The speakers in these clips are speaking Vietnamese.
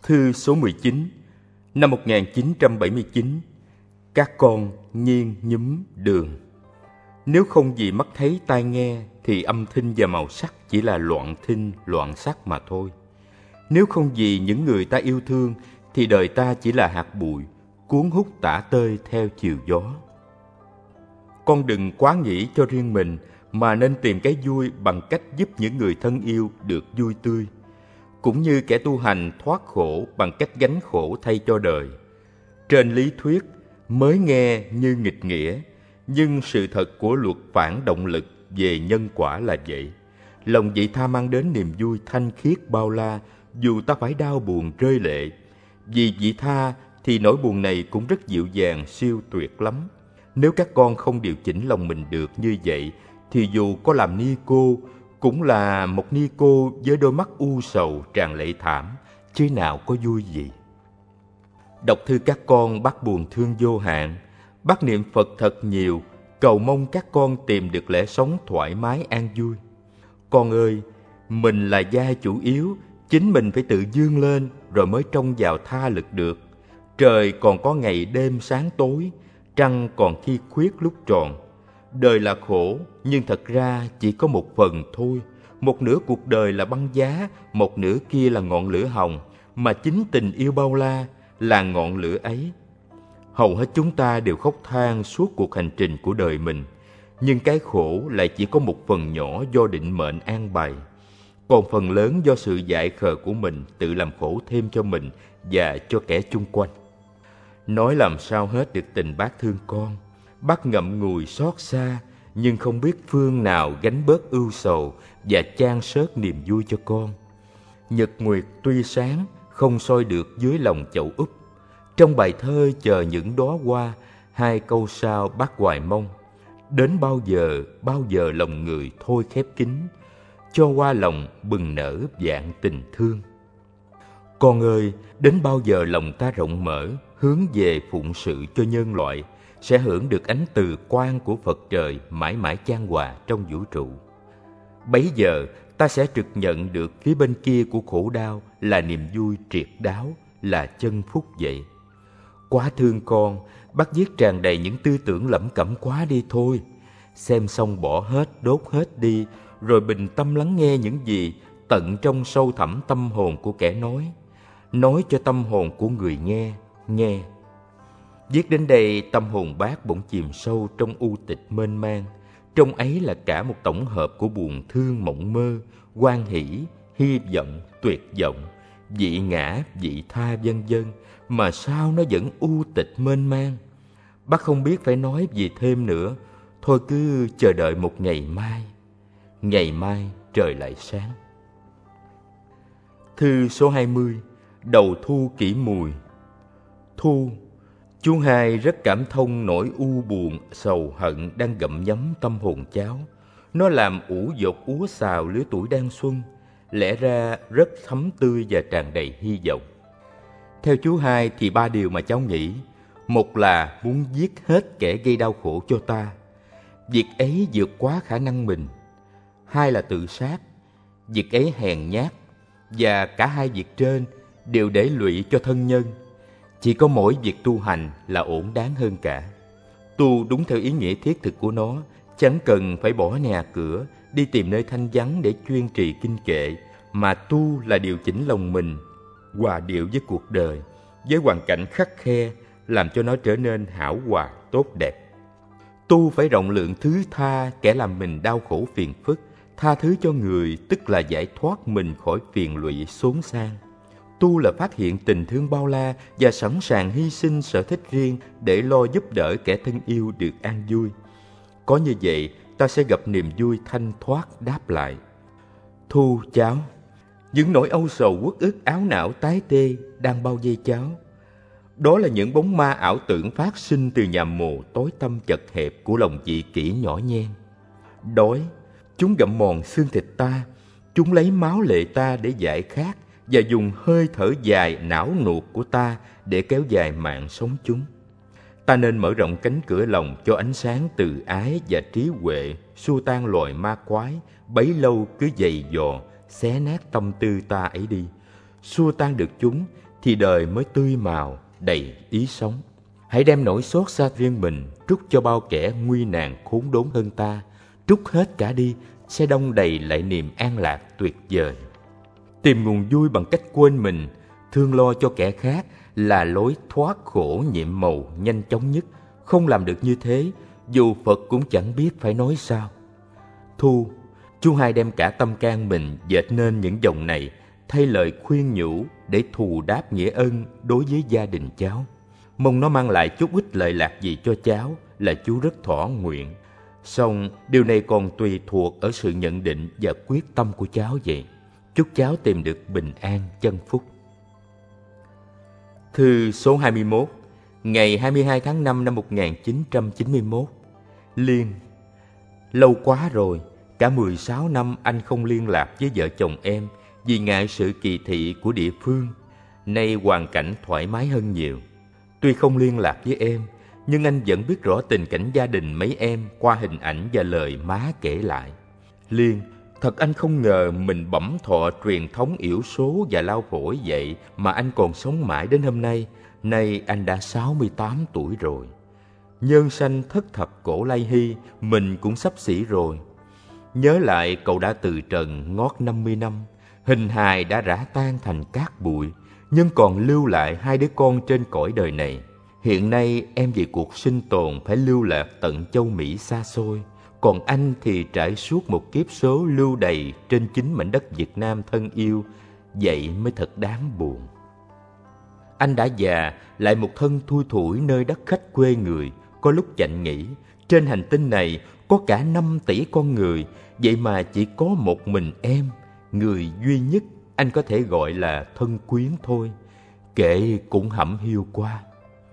Thư số 19, năm 1979. Các con nghiêng nhúm đường. Nếu không gì mắt thấy tai nghe, thì âm thanh và màu sắc chỉ là loạn thinh, loạn sắc mà thôi. Nếu không vì những người ta yêu thương, thì đời ta chỉ là hạt bụi, cuốn hút tả tơi theo chiều gió. Con đừng quá nghĩ cho riêng mình, mà nên tìm cái vui bằng cách giúp những người thân yêu được vui tươi, cũng như kẻ tu hành thoát khổ bằng cách gánh khổ thay cho đời. Trên lý thuyết, mới nghe như nghịch nghĩa, nhưng sự thật của luật phản động lực về nhân quả là vậy. Lòng vị tha mang đến niềm vui thanh khiết bao la, dù ta phải đau buồn rơi lệ. Vì vị tha thì nỗi buồn này cũng rất dịu dàng, siêu tuyệt lắm. Nếu các con không điều chỉnh lòng mình được như vậy, thì dù có làm ni cô, cũng là một ni cô với đôi mắt u sầu tràn lệ thảm, chứ nào có vui gì. Đọc thư các con, bác buồn thương vô hạn. Bác niệm Phật thật nhiều, cầu mong các con tìm được lẽ sống thoải mái an vui. Con ơi, mình là gia chủ yếu, chính mình phải tự vươn lên rồi mới trông vào tha lực được. Trời còn có ngày đêm sáng tối, trăng còn khi khuyết lúc tròn. Đời là khổ, nhưng thật ra chỉ có một phần thôi. Một nửa cuộc đời là băng giá, một nửa kia là ngọn lửa hồng, mà chính tình yêu bao la là ngọn lửa ấy. Hầu hết chúng ta đều khóc than suốt cuộc hành trình của đời mình, nhưng cái khổ lại chỉ có một phần nhỏ do định mệnh an bài, còn phần lớn do sự dại khờ của mình tự làm khổ thêm cho mình và cho kẻ chung quanh. Nói làm sao hết được tình bác thương con. Bác ngậm ngùi xót xa, nhưng không biết phương nào gánh bớt ưu sầu và chan sớt niềm vui cho con. Nhật nguyệt tuy sáng, không soi được dưới lòng chậu úp. Trong bài thơ chờ những đóa hoa, hai câu sau bác hoài mong. Đến bao giờ lòng người thôi khép kín, cho hoa lòng bừng nở vạn tình thương. Con ơi, đến bao giờ lòng ta rộng mở, hướng về phụng sự cho nhân loại, sẽ hưởng được ánh từ quang của Phật trời mãi mãi chan hòa trong vũ trụ. Bấy giờ ta sẽ trực nhận được phía bên kia của khổ đau là niềm vui triệt đáo, là chân phúc vậy. Quá thương con, bác viết tràn đầy những tư tưởng lẩm cẩm quá đi thôi. Xem xong bỏ hết, đốt hết đi, rồi bình tâm lắng nghe những gì tận trong sâu thẳm tâm hồn của kẻ nói cho tâm hồn của người nghe. Viết đến đây, tâm hồn bác bỗng chìm sâu trong u tịch mênh mang. Trong ấy là cả một tổng hợp của buồn thương mộng mơ, hoan hỷ, hy vọng, tuyệt vọng, vị ngã, vị tha vân vân, mà sao nó vẫn u tịch mênh mang. Bác không biết phải nói gì thêm nữa, thôi cứ chờ đợi một ngày mai trời lại sáng. Thư số 20, đầu thu kỷ mùi. Thu, chú hai rất cảm thông nỗi u buồn, sầu hận đang gặm nhấm tâm hồn cháu. Nó làm ủ dột úa xào lứa tuổi đang xuân, lẽ ra rất thấm tươi và tràn đầy hy vọng. Theo chú hai thì 3 điều mà cháu nghĩ. Một là muốn giết hết kẻ gây đau khổ cho ta. Việc ấy vượt quá khả năng mình. 2 là tự sát. Việc ấy hèn nhát. Và cả hai việc trên đều để lụy cho thân nhân. Chỉ có mỗi việc tu hành là ổn đáng hơn cả. Tu đúng theo ý nghĩa thiết thực của nó, chẳng cần phải bỏ nhà cửa, đi tìm nơi thanh vắng để chuyên trì kinh kệ, mà tu là điều chỉnh lòng mình, hòa điệu với cuộc đời, với hoàn cảnh khắt khe, làm cho nó trở nên hảo hòa, tốt đẹp. Tu phải rộng lượng thứ tha kẻ làm mình đau khổ phiền phức, tha thứ cho người tức là giải thoát mình khỏi phiền lụy xốn xang. Tu là phát hiện tình thương bao la và sẵn sàng hy sinh sở thích riêng để lo giúp đỡ kẻ thân yêu được an vui. Có như vậy, ta sẽ gặp niềm vui thanh thoát đáp lại. Thu cháu, những nỗi âu sầu uất ức áo não tái tê đang bao vây cháu. Đó là những bóng ma ảo tưởng phát sinh từ nhà mồ tối tăm chật hẹp của lòng vị kỷ nhỏ nhen. Đói, chúng gặm mòn xương thịt ta, chúng lấy máu lệ ta để giải khát, và dùng hơi thở dài não nuột của ta để kéo dài mạng sống chúng. Ta nên mở rộng cánh cửa lòng cho ánh sáng từ ái và trí huệ xua tan loài ma quái bấy lâu cứ giày dò xé nát tâm tư ta ấy đi. Xua tan được chúng thì đời mới tươi màu, đầy ý sống. Hãy đem nỗi xót xa riêng mình trút cho bao kẻ nguy nạn khốn đốn hơn ta. Trút hết cả đi, sẽ đong đầy lại niềm an lạc tuyệt vời. Tìm nguồn vui bằng cách quên mình, thương lo cho kẻ khác là lối thoát khổ nhiệm màu nhanh chóng nhất. Không làm được như thế, dù Phật cũng chẳng biết phải nói sao. Thu, chú hai đem cả tâm can mình dệt nên những dòng này, thay lời khuyên nhủ để thù đáp nghĩa ân đối với gia đình cháu. Mong nó mang lại chút ít lợi lạc gì cho cháu là chú rất thỏa nguyện. Song điều này còn tùy thuộc ở sự nhận định và quyết tâm của cháu vậy. Chúc cháu tìm được bình an chân phúc. Thư số 21, ngày 22 tháng 5 năm 1991. Liên. Lâu quá rồi, cả 16 năm anh không liên lạc với vợ chồng em vì ngại sự kỳ thị của địa phương. Nay hoàn cảnh thoải mái hơn nhiều. Tuy không liên lạc với em, nhưng anh vẫn biết rõ tình cảnh gia đình mấy em qua hình ảnh và lời má kể lại. Liên, thật anh không ngờ mình bẩm thọ truyền thống yểu số và lao phổi vậy mà anh còn sống mãi đến hôm nay. Nay anh đã 68 tuổi rồi. Nhân sanh thất thập cổ lai hy, mình cũng sắp xỉ rồi. Nhớ lại cậu đã từ trần ngót 50 năm, hình hài đã rã tan thành cát bụi, nhưng còn lưu lại 2 đứa con trên cõi đời này. Hiện nay em vì cuộc sinh tồn phải lưu lạc tận châu Mỹ xa xôi, còn anh thì trải suốt một kiếp số lưu đày trên chính mảnh đất Việt Nam thân yêu. Vậy mới thật đáng buồn. Anh đã già, lại một thân thui thủi nơi đất khách quê người. Có lúc chạnh nghĩ, trên hành tinh này có cả 5 tỷ con người, vậy mà chỉ có một mình em, người duy nhất anh có thể gọi là thân quyến thôi. Kệ cũng hẩm hiu quá.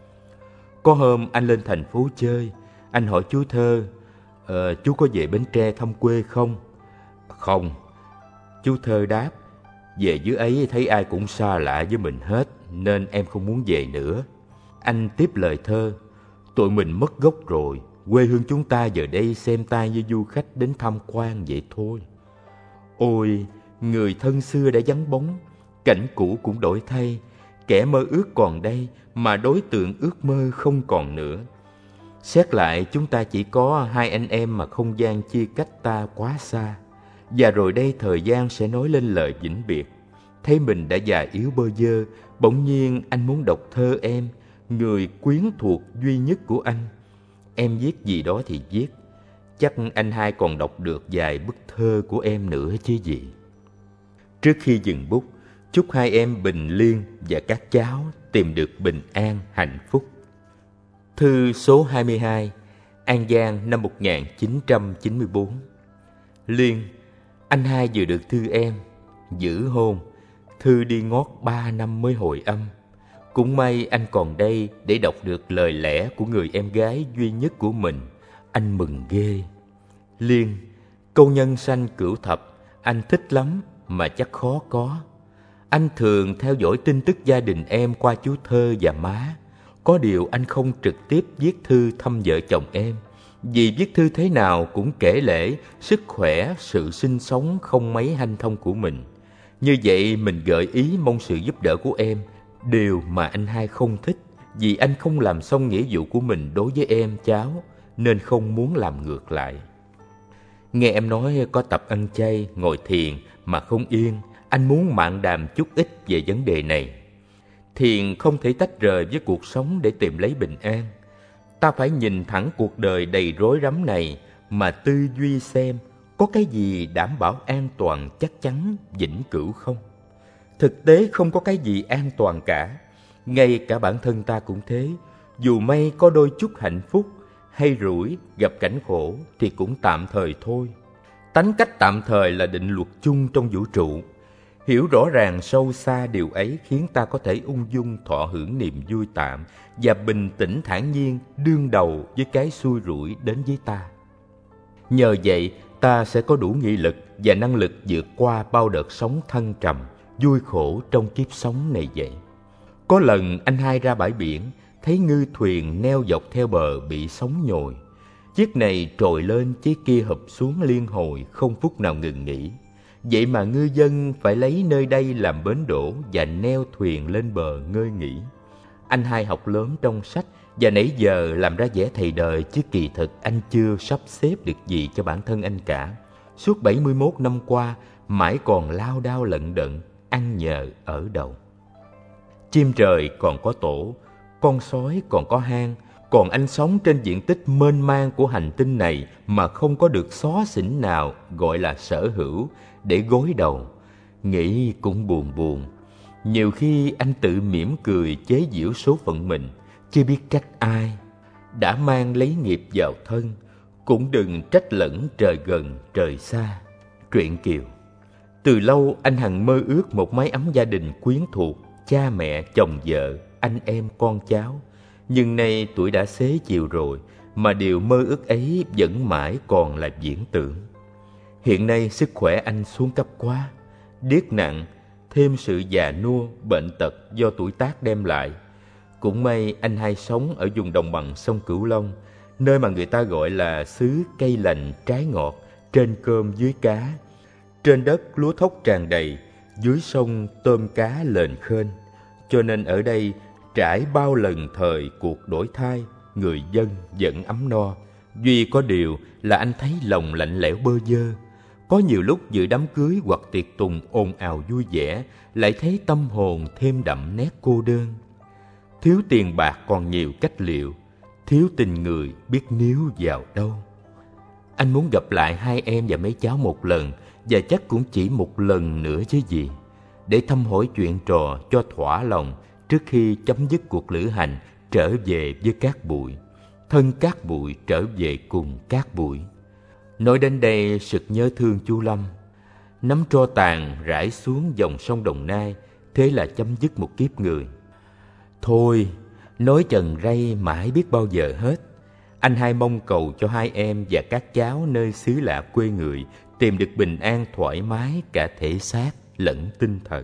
Có hôm anh lên thành phố chơi, anh hỏi chú Thơ, chú có về Bến Tre thăm quê không? Không. Chú Thơ đáp, về dưới ấy thấy ai cũng xa lạ với mình hết, nên em không muốn về nữa. Anh tiếp lời Thơ, tụi mình mất gốc rồi, quê hương chúng ta giờ đây xem ta như du khách đến tham quan vậy thôi. Ôi, người thân xưa đã vắng bóng, cảnh cũ cũng đổi thay, kẻ mơ ước còn đây mà đối tượng ước mơ không còn nữa. Xét lại chúng ta chỉ có 2 anh em mà không gian chia cách ta quá xa. Và rồi đây thời gian sẽ nói lên lời vĩnh biệt. Thấy mình đã già yếu bơ vơ, bỗng nhiên anh muốn đọc thơ em, người quyến thuộc duy nhất của anh. Em viết gì đó thì viết, chắc anh hai còn đọc được vài bức thơ của em nữa chứ gì. Trước khi dừng bút, chúc hai em Bình Liên và các cháu tìm được bình an, hạnh phúc. Thư số 22, An Giang năm 1994. Liên, anh hai vừa được thư em, giữ hôn. Thư đi ngót 3 năm mới hồi âm. Cũng may anh còn đây để đọc được lời lẽ của người em gái duy nhất của mình. Anh mừng ghê. Liên, câu nhân sanh cửu thập, anh thích lắm mà chắc khó có. Anh thường theo dõi tin tức gia đình em qua chú Thơ và má. Có điều anh không trực tiếp viết thư thăm vợ chồng em, vì viết thư thế nào cũng kể lể sức khỏe, sự sinh sống không mấy hanh thông của mình. Như vậy mình gợi ý mong sự giúp đỡ của em, điều mà anh hai không thích, vì anh không làm xong nghĩa vụ của mình đối với em cháu, nên không muốn làm ngược lại. Nghe em nói có tập ăn chay, ngồi thiền mà không yên, anh muốn mạn đàm chút ít về vấn đề này. Thiền không thể tách rời với cuộc sống để tìm lấy bình an. Ta phải nhìn thẳng cuộc đời đầy rối rắm này mà tư duy xem có cái gì đảm bảo an toàn chắc chắn vĩnh cửu không. Thực tế không có cái gì an toàn cả. Ngay cả bản thân ta cũng thế. Dù may có đôi chút hạnh phúc hay rủi gặp cảnh khổ thì cũng tạm thời thôi. Tánh cách tạm thời là định luật chung trong vũ trụ. Hiểu rõ ràng sâu xa điều ấy khiến ta có thể ung dung thọ hưởng niềm vui tạm và bình tĩnh thản nhiên đương đầu với cái xui rủi đến với ta. Nhờ vậy, ta sẽ có đủ nghị lực và năng lực vượt qua bao đợt sóng thăng trầm, vui khổ trong kiếp sống này vậy. Có lần anh hai ra bãi biển, thấy ngư thuyền neo dọc theo bờ bị sóng nhồi. Chiếc này trồi lên, chiếc kia hụp xuống liên hồi, không phút nào ngừng nghỉ. Vậy mà ngư dân phải lấy nơi đây làm bến đỗ và neo thuyền lên bờ ngơi nghỉ. Anh Hai học lớn trong sách và nãy giờ làm ra vẻ thầy đời, chứ kỳ thực anh chưa sắp xếp được gì cho bản thân anh cả. Suốt 71 năm qua, mãi còn lao đao lận đận, ăn nhờ ở đậu. Chim trời còn có tổ, con sói còn có hang, còn anh sống trên diện tích mênh mang của hành tinh này mà không có được xó xỉnh nào gọi là sở hữu để gối đầu. Nghĩ cũng buồn buồn. Nhiều khi anh tự mỉm cười chế giễu số phận mình, chưa biết trách ai. Đã mang lấy nghiệp vào thân, cũng đừng trách lẫn trời gần trời xa. Truyện Kiều. Từ lâu anh hằng mơ ước một mái ấm gia đình quyến thuộc, cha mẹ, chồng vợ, anh em, con cháu. Nhưng nay tuổi đã xế chiều rồi, mà điều mơ ước ấy vẫn mãi còn là viễn tưởng. Hiện nay sức khỏe anh xuống cấp quá, điếc nặng, thêm sự già nua, bệnh tật do tuổi tác đem lại. Cũng may anh Hai sống ở vùng đồng bằng sông Cửu Long, nơi mà người ta gọi là xứ cây lành trái ngọt, trên cơm dưới cá. Trên đất lúa thóc tràn đầy, dưới sông tôm cá lềnh khênh. Cho nên ở đây trải bao lần thời cuộc đổi thay, người dân vẫn ấm no. Duy có điều là anh thấy lòng lạnh lẽo bơ vơ. Có nhiều lúc dự đám cưới hoặc tiệc tùng ồn ào vui vẻ, lại thấy tâm hồn thêm đậm nét cô đơn. Thiếu tiền bạc còn nhiều cách liệu, thiếu tình người biết níu vào đâu. Anh muốn gặp lại hai em và mấy cháu một lần, và chắc cũng chỉ một lần nữa chứ gì, để thăm hỏi chuyện trò cho thỏa lòng trước khi chấm dứt cuộc lữ hành trở về với cát bụi. Thân cát bụi trở về cùng cát bụi. Nói đến đây sực nhớ thương chú Lâm. Nắm tro tàn rải xuống dòng sông Đồng Nai, thế là chấm dứt một kiếp người. Thôi, nói chần rây mãi biết bao giờ hết. Anh Hai mong cầu cho hai em và các cháu nơi xứ lạ quê người tìm được bình an thoải mái cả thể xác lẫn tinh thần.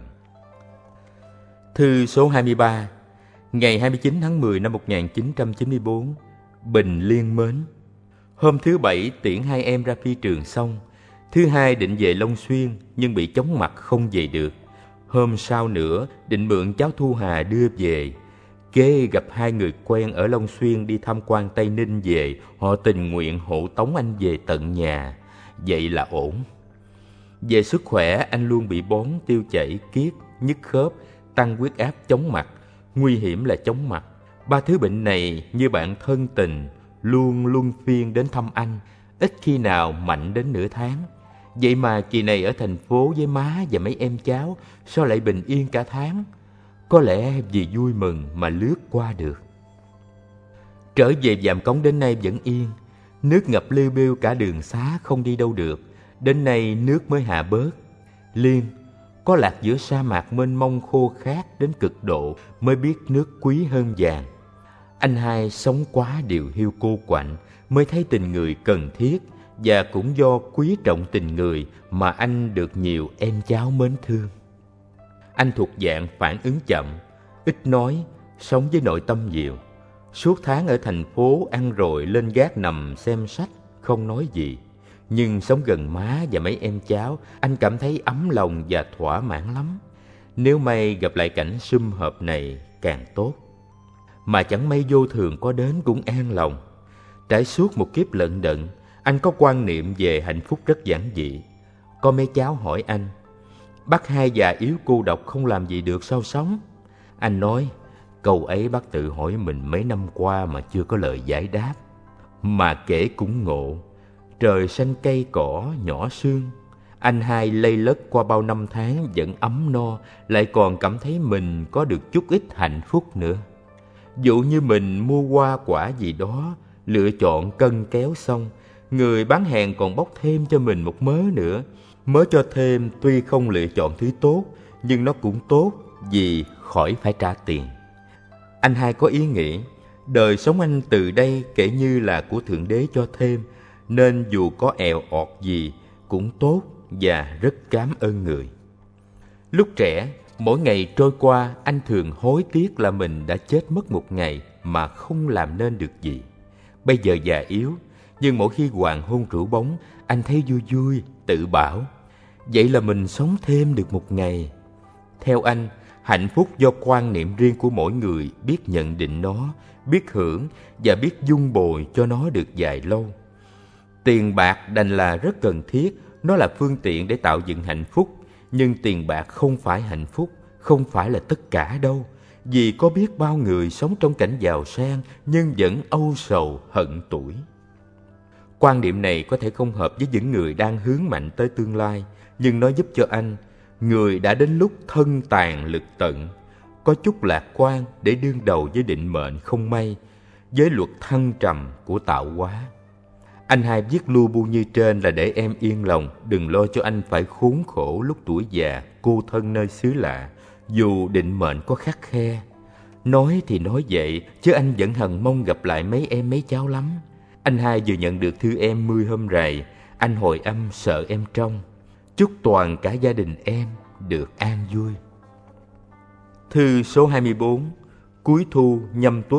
Thư số 23, ngày 29 tháng 10 năm 1994, Bình Liên mến. Hôm thứ Bảy tiễn hai em ra phi trường xong. Thứ Hai định về Long Xuyên nhưng bị chóng mặt không về được. Hôm sau nữa định mượn cháu Thu Hà đưa về. Kế gặp hai người quen ở Long Xuyên đi tham quan Tây Ninh về, họ tình nguyện hộ tống anh về tận nhà. Vậy là ổn. Về sức khỏe, anh luôn bị bón, tiêu chảy, kiết, nhức khớp, tăng huyết áp, chóng mặt. Nguy hiểm là chóng mặt. Ba thứ bệnh này như bạn thân tình, luôn luân phiên đến thăm anh, ít khi nào mạnh đến nửa tháng. Vậy mà kỳ này ở thành phố với má và mấy em cháu, sao lại bình yên cả tháng? Có lẽ vì vui mừng mà lướt qua được. Trở về Vàm Cống đến nay vẫn yên. Nước ngập lêu bêu cả đường xá không đi đâu được. Đến nay nước mới hạ bớt. Liên, có lạc giữa sa mạc mênh mông khô khát đến cực độ mới biết nước quý hơn vàng. Anh Hai sống quá điều hiu cô quạnh mới thấy tình người cần thiết, và cũng do quý trọng tình người mà anh được nhiều em cháu mến thương. Anh thuộc dạng phản ứng chậm, ít nói, sống với nội tâm nhiều. Suốt tháng ở thành phố ăn rồi lên gác nằm xem sách, không nói gì. Nhưng sống gần má và mấy em cháu, anh cảm thấy ấm lòng và thỏa mãn lắm. Nếu may gặp lại cảnh sum họp này càng tốt. Mà chẳng may vô thường có đến cũng an lòng. Trải suốt một kiếp lận đận, anh có quan niệm về hạnh phúc rất giản dị. Có mấy cháu hỏi anh, bác Hai già yếu cô độc không làm gì được sao sống? Anh nói, câu ấy bác tự hỏi mình mấy năm qua mà chưa có lời giải đáp. Mà kể cũng ngộ, trời xanh cây cỏ nhỏ sương. Anh Hai lây lất qua bao năm tháng vẫn ấm no, lại còn cảm thấy mình có được chút ít hạnh phúc nữa. Dụ như mình mua hoa quả gì đó, lựa chọn cân kéo xong, người bán hàng còn bóc thêm cho mình một mớ nữa. Mớ cho thêm tuy không lựa chọn thứ tốt, nhưng nó cũng tốt vì khỏi phải trả tiền. Anh Hai có ý nghĩ, đời sống anh từ đây kể như là của Thượng Đế cho thêm, nên dù có èo ọt gì cũng tốt và rất cảm ơn người. Lúc trẻ, mỗi ngày trôi qua anh thường hối tiếc là mình đã chết mất một ngày mà không làm nên được gì. Bây giờ già yếu, nhưng mỗi khi hoàng hôn rủ bóng, anh thấy vui vui, tự bảo. Vậy là mình sống thêm được một ngày. Theo anh, hạnh phúc do quan niệm riêng của mỗi người, biết nhận định nó, biết hưởng và biết dung bồi cho nó được dài lâu. Tiền bạc đành là rất cần thiết, nó là phương tiện để tạo dựng hạnh phúc. Nhưng tiền bạc không phải hạnh phúc, không phải là tất cả đâu. Vì có biết bao người sống trong cảnh giàu sang nhưng vẫn âu sầu hận tủi. Quan điểm này có thể không hợp với những người đang hướng mạnh tới tương lai, nhưng nó giúp cho anh, người đã đến lúc thân tàn lực tận, có chút lạc quan để đương đầu với định mệnh không may, với luật thăng trầm của tạo hóa. Anh hai viết lu bu như trên là để em yên lòng, đừng lo cho anh phải khốn khổ lúc tuổi già, cô thân nơi xứ lạ, dù định mệnh có khắt khe. Nói thì nói vậy, chứ anh vẫn hằng mong gặp lại mấy em mấy cháu lắm. Anh hai vừa nhận được thư em 10 hôm rày, anh hồi âm sợ em trông. Chúc toàn cả gia đình em được an vui. Thư số 24, cuối thu Nhâm Tuất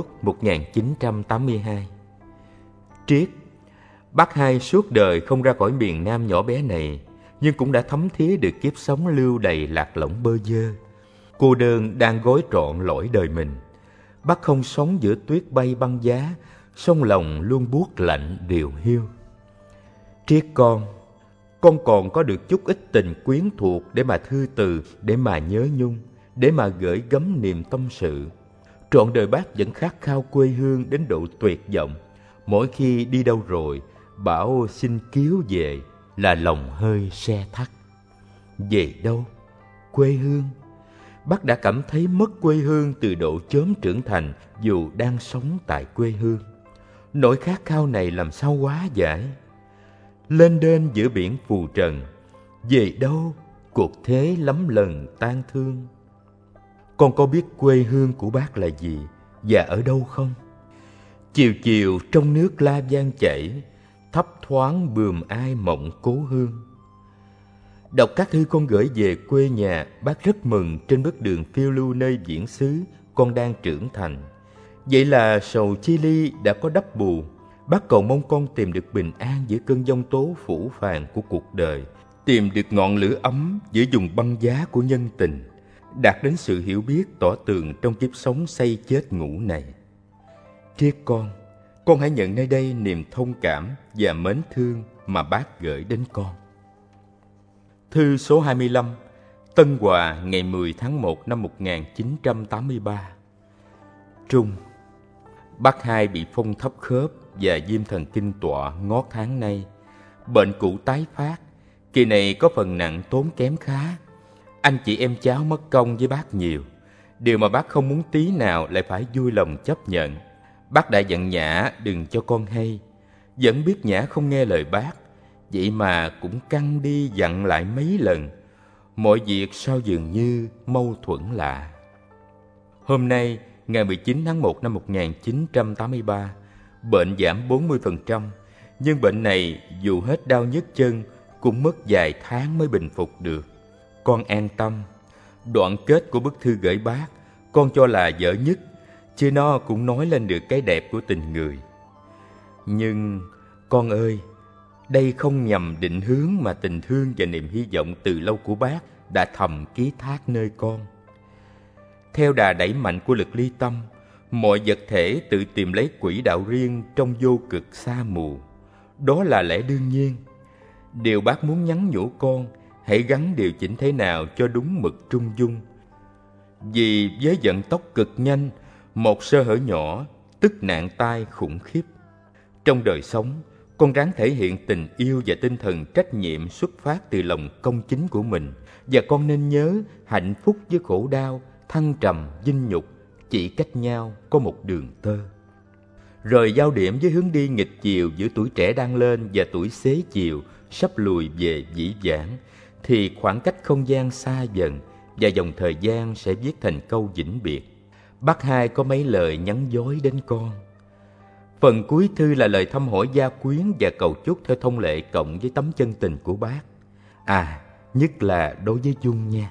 1982. Triết: bác hai suốt đời không ra khỏi miền Nam nhỏ bé này, nhưng cũng đã thấm thía được kiếp sống lưu đầy lạc lõng bơ vơ. Cô đơn đang gói trọn lỗi đời mình. Bác không sống giữa tuyết bay băng giá, sông lòng luôn buốt lạnh điều hiu. Triết con còn có được chút ít tình quyến thuộc để mà thư từ, để mà nhớ nhung, để mà gửi gắm niềm tâm sự. Trọn đời bác vẫn khát khao quê hương đến độ tuyệt vọng. Mỗi khi đi đâu rồi, bảo xin cứu về là lòng hơi se thắt. Về đâu? Quê hương. Bác đã cảm thấy mất quê hương từ độ chớm trưởng thành dù đang sống tại quê hương. Nỗi khát khao này làm sao hóa giải? Lên đên giữa biển phù trần, về đâu cuộc thế lắm lần tan thương. Con có biết quê hương của bác là gì và ở đâu không? Chiều chiều trong nước La Giang chảy, thấp thoáng bườm ai mộng cố hương. Đọc các thư con gửi về quê nhà, bác rất mừng trên bước đường phiêu lưu nơi viễn xứ con đang trưởng thành. Vậy là sầu chia ly đã có đắp bù. Bác cầu mong con tìm được bình an giữa cơn giông tố phủ phàng của cuộc đời, tìm được ngọn lửa ấm giữa vùng băng giá của nhân tình, đạt đến sự hiểu biết tỏ tường trong kiếp sống xây chết ngủ này. Triết con hãy nhận nơi đây niềm thông cảm và mến thương mà bác gửi đến con. Thư số 25, Tân Hòa, ngày 10 tháng 1 năm 1983. Trung: bác hai bị phong thấp khớp và viêm thần kinh tọa ngót tháng nay. Bệnh cũ tái phát, kỳ này có phần nặng tốn kém khá. Anh chị em cháu mất công với bác nhiều. Điều mà bác không muốn tí nào lại phải vui lòng chấp nhận. Bác đã dặn Nhã đừng cho con hay. Vẫn biết Nhã không nghe lời bác, vậy mà cũng căng đi dặn lại mấy lần. Mọi việc sao dường như mâu thuẫn lạ. Hôm nay, ngày 19 tháng 1 năm 1983, bệnh giảm 40%, nhưng bệnh này dù hết đau nhức chân cũng mất vài tháng mới bình phục được. Con an tâm. Đoạn kết của bức thư gửi bác, con cho là dở nhất, chứ nó cũng nói lên được cái đẹp của tình người. Nhưng, con ơi, đây không nhằm định hướng mà tình thương và niềm hy vọng từ lâu của bác đã thầm ký thác nơi con. Theo đà đẩy mạnh của lực ly tâm, mọi vật thể tự tìm lấy quỹ đạo riêng trong vô cực xa mù. Đó là lẽ đương nhiên. Điều bác muốn nhắn nhủ con, hãy gắng điều chỉnh thế nào cho đúng mực trung dung. Vì với vận tốc cực nhanh, một sơ hở nhỏ, tức nạn tai khủng khiếp. Trong đời sống, con ráng thể hiện tình yêu và tinh thần trách nhiệm xuất phát từ lòng công chính của mình. Và con nên nhớ, hạnh phúc với khổ đau, thăng trầm, vinh nhục chỉ cách nhau có một đường tơ. Rời giao điểm với hướng đi nghịch chiều giữa tuổi trẻ đang lên và tuổi xế chiều sắp lùi về dĩ vãng, thì khoảng cách không gian xa dần và dòng thời gian sẽ viết thành câu vĩnh biệt. Bác hai có mấy lời nhắn dối đến con. Phần cuối thư là lời thăm hỏi gia quyến và cầu chúc theo thông lệ cộng với tấm chân tình của bác. Nhất là đối với Dung nha.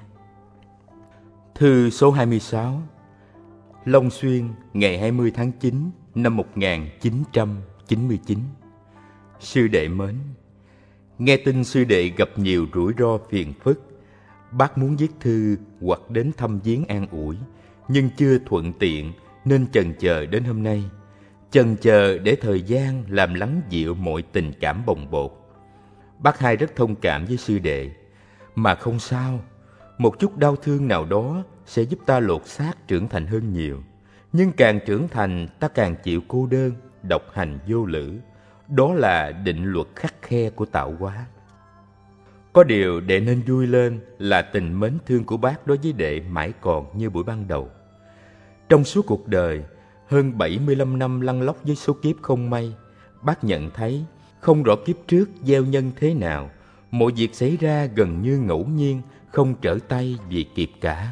Thư số 26, Long Xuyên, ngày 20 tháng 9 năm 1999. Sư đệ mến, Nghe tin sư đệ gặp nhiều rủi ro phiền phức, bác muốn viết thư hoặc đến thăm viếng an ủi, nhưng chưa thuận tiện nên chần chờ đến hôm nay. Chần chờ để thời gian làm lắng dịu mọi tình cảm bồng bột. Bác Hai rất thông cảm với sư đệ. Mà không sao, một chút đau thương nào đó sẽ giúp ta lột xác trưởng thành hơn nhiều. Nhưng càng trưởng thành, ta càng chịu cô đơn, độc hành vô lữ. Đó là định luật khắt khe của tạo hóa. Có điều đệ nên vui lên là tình mến thương của bác đối với đệ mãi còn như buổi ban đầu. Trong suốt cuộc đời, hơn 75 năm lăn lóc với số kiếp không may, bác nhận thấy không rõ kiếp trước gieo nhân thế nào, mọi việc xảy ra gần như ngẫu nhiên, không trở tay vì kịp cả.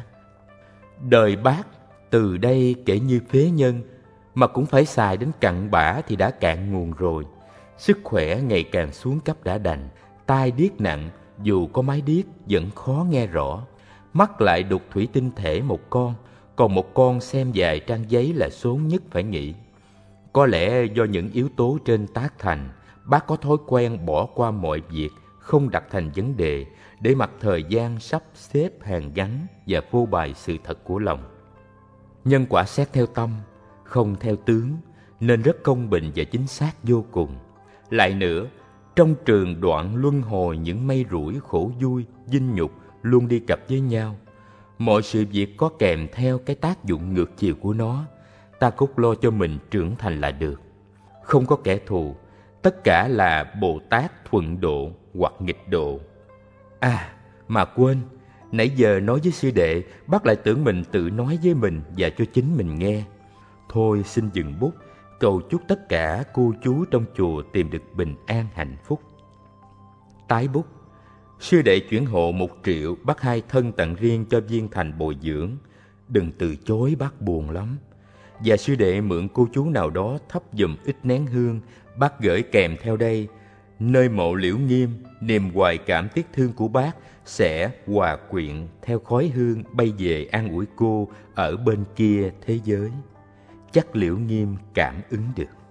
Đời bác từ đây kể như phế nhân, mà cũng phải xài đến cặn bã thì đã cạn nguồn rồi. Sức khỏe ngày càng xuống cấp đã đành, tai điếc nặng, dù có máy điếc vẫn khó nghe rõ. Mắt lại đục thủy tinh thể một con, còn một con xem vài trang giấy là số nhất phải nghĩ. Có lẽ do những yếu tố trên tác thành, bác có thói quen bỏ qua mọi việc, không đặt thành vấn đề, để mặc thời gian sắp xếp hàn gắn và phô bày sự thật của lòng. Nhân quả xét theo tâm, không theo tướng, nên rất công bình và chính xác vô cùng. Lại nữa, trong trường đoạn luân hồi những may rủi khổ vui, vinh nhục luôn đi cặp với nhau. Mọi sự việc có kèm theo cái tác dụng ngược chiều của nó. Ta cốt lo cho mình trưởng thành là được. Không có kẻ thù, tất cả là Bồ Tát thuận độ hoặc nghịch độ. À, mà quên, nãy giờ nói với sư đệ, bác lại tưởng mình tự nói với mình và cho chính mình nghe. Thôi xin dừng bút, cầu chúc tất cả cô chú trong chùa tìm được bình an hạnh phúc. Tái bút. Sư đệ chuyển hộ 1 triệu, bác Hai thân tặng riêng cho Viên Thành bồi dưỡng. Đừng từ chối, bác buồn lắm. Và sư đệ mượn cô chú nào đó thắp giùm ít nén hương, bác gửi kèm theo đây. Nơi mộ Liễu Nghiêm, niềm hoài cảm tiếc thương của bác sẽ hòa quyện theo khói hương bay về an ủi cô ở bên kia thế giới. Chắc Liễu Nghiêm cảm ứng được.